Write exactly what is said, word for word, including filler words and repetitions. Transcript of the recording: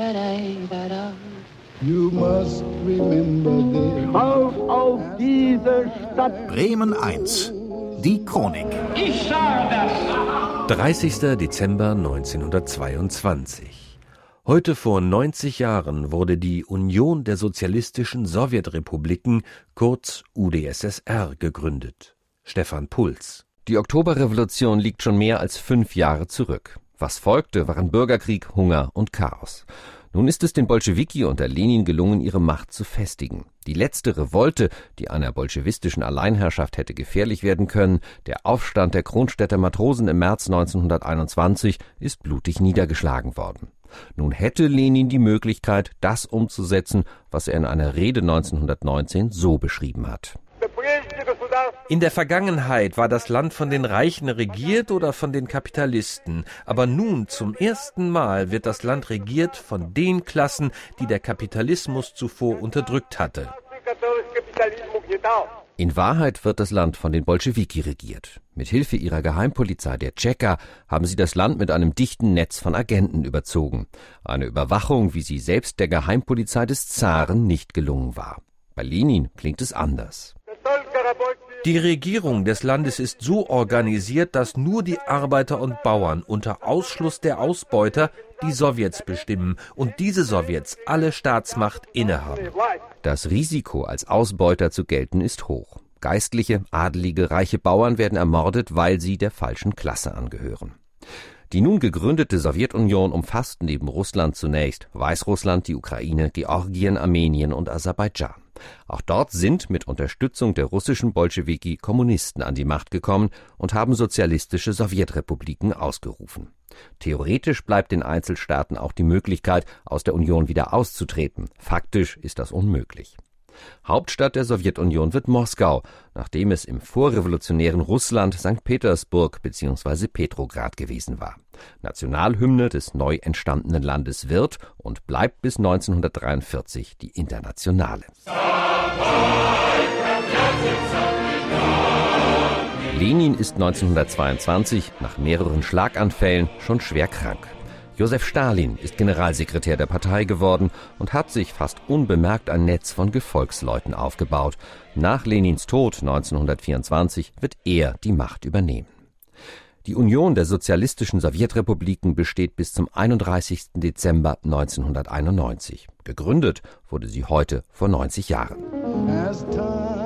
You must remember this. Auf, auf diese Stadt! Bremen eins. Die Chronik. Ich sage das! dreißigster Dezember neunzehnhundertzweiundzwanzig. Heute vor neunzig Jahren wurde die Union der Sozialistischen Sowjetrepubliken, kurz U d S S R, gegründet. Stefan Puls. Die Oktoberrevolution liegt schon mehr als fünf Jahre zurück. Was folgte, waren Bürgerkrieg, Hunger und Chaos. Nun ist es den Bolschewiki unter Lenin gelungen, ihre Macht zu festigen. Die letzte Revolte, die einer bolschewistischen Alleinherrschaft hätte gefährlich werden können, der Aufstand der Kronstädter Matrosen im März neunzehnhunderteinundzwanzig, ist blutig niedergeschlagen worden. Nun hätte Lenin die Möglichkeit, das umzusetzen, was er in einer Rede neunzehnhundertneunzehn so beschrieben hat. In der Vergangenheit war das Land von den Reichen regiert oder von den Kapitalisten. Aber nun zum ersten Mal wird das Land regiert von den Klassen, die der Kapitalismus zuvor unterdrückt hatte. In Wahrheit wird das Land von den Bolschewiki regiert. Mit Hilfe ihrer Geheimpolizei, der Tscheka, haben sie das Land mit einem dichten Netz von Agenten überzogen. Eine Überwachung, wie sie selbst der Geheimpolizei des Zaren nicht gelungen war. Bei Lenin klingt es anders. Die Regierung des Landes ist so organisiert, dass nur die Arbeiter und Bauern unter Ausschluss der Ausbeuter die Sowjets bestimmen und diese Sowjets alle Staatsmacht innehaben. Das Risiko, als Ausbeuter zu gelten, ist hoch. Geistliche, Adelige, reiche Bauern werden ermordet, weil sie der falschen Klasse angehören. Die nun gegründete Sowjetunion umfasst neben Russland zunächst Weißrussland, die Ukraine, Georgien, Armenien und Aserbaidschan. Auch dort sind mit Unterstützung der russischen Bolschewiki Kommunisten an die Macht gekommen und haben sozialistische Sowjetrepubliken ausgerufen. Theoretisch bleibt den Einzelstaaten auch die Möglichkeit, aus der Union wieder auszutreten. Faktisch ist das unmöglich. Hauptstadt der Sowjetunion wird Moskau, nachdem es im vorrevolutionären Russland Sankt Petersburg bzw. Petrograd gewesen war. Nationalhymne des neu entstandenen Landes wird und bleibt bis neunzehnhundertdreiundvierzig die Internationale. Lenin ist neunzehnhundertzweiundzwanzig nach mehreren Schlaganfällen schon schwer krank. Josef Stalin ist Generalsekretär der Partei geworden und hat sich fast unbemerkt ein Netz von Gefolgsleuten aufgebaut. Nach Lenins Tod neunzehnhundertvierundzwanzig wird er die Macht übernehmen. Die Union der Sozialistischen Sowjetrepubliken besteht bis zum einunddreißigsten Dezember neunzehnhunderteinundneunzig. Gegründet wurde sie heute vor neunzig Jahren.